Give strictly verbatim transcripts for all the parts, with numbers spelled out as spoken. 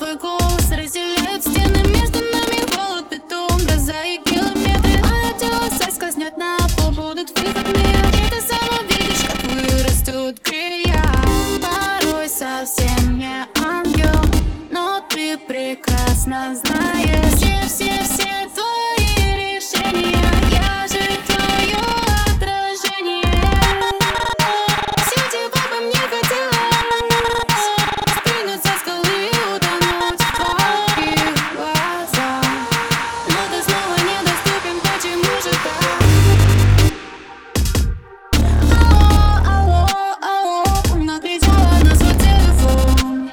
твой голос разделяет стены. Между нами холод, бетон, гроза и километры. Мое тело соскользнет на пол, будут выходные. И ты сама видишь, как вырастут крылья. Порой совсем не ангел, но ты прекрасно знаешь все-все-все твои решения. Я же твое отражение. Сетево бы мне хотелось спрыгнуть со скалы и утонуть в твоих глазах. Но ты снова недоступен, почему же так? Алло, алло, алло, накричала на свой телефон.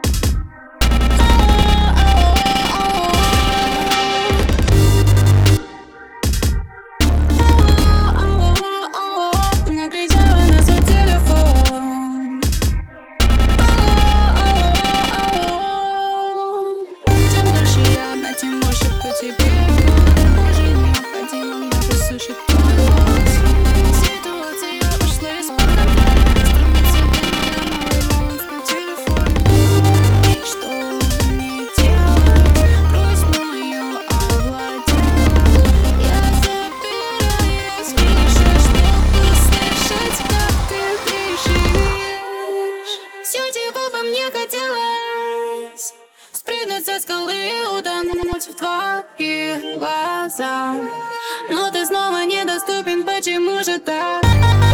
Тем больше по тебе уже необходимо мне послушать твой голос. Ситуация ушла из-под контроля. Стремится к моему на телефоне. И что не делай, грусть мою овладела. Я запираюсь в нише, чтобы слышать, как ты дышишь. Сетево бы мне хотелось спрыгнуть со скалы и утонуть в твоих глазах. Но ты снова недоступен, почему же так?